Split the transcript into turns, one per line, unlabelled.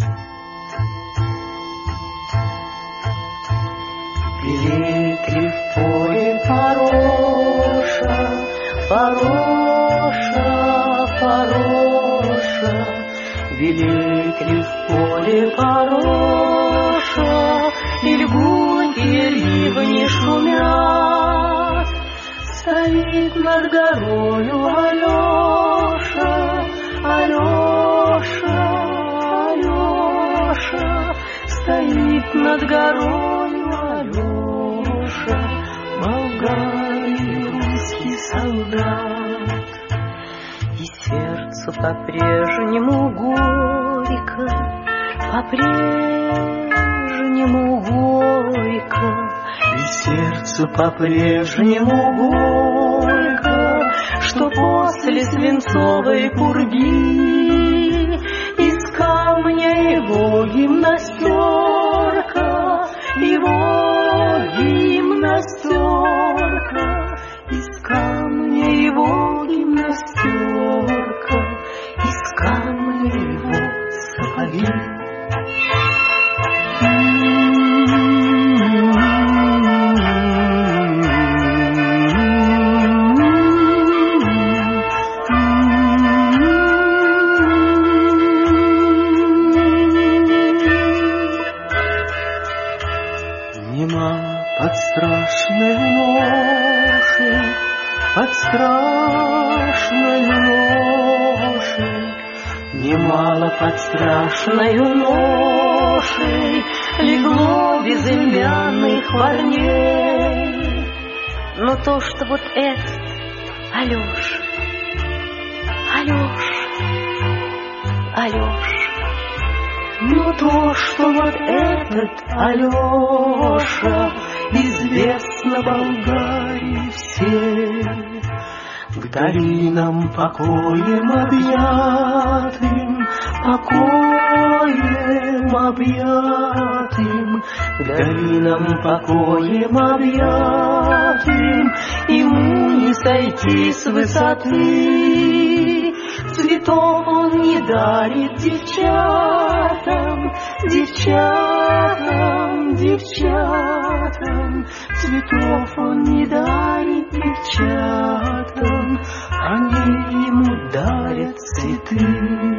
Велик ли в поле Пороша, Пороша, Пороша, велик ли в поле Пороша, и льгуньи ливни шумят, стоит над горою Алеша, Алеша, Алеша, стоит над горою Алеша, болгарин русский солдат. И сердцу по-прежнему горько, по-прежнему горько, и сердцу по-прежнему горько, что после свинцовой пурги из камня его гимнастерка, его гимнастерка, из камня его гимнастерка, из камня его сапоги. Нема под страшной ношей, под страшной ношей, немало под страшной ношей легло безымянных парней. Но то, что вот этот Алеша, Алеша, Алеша, но то, что вот этот Алеша известно Болгарии всей, к долинам покоем объятым, покоем объятым, к долинам покоем объятым, ему не сойти с высоты. Цветов он не дарит девчатам, девчатам, девчатам, цветов он не дарит девчатам, они ему дарят цветы.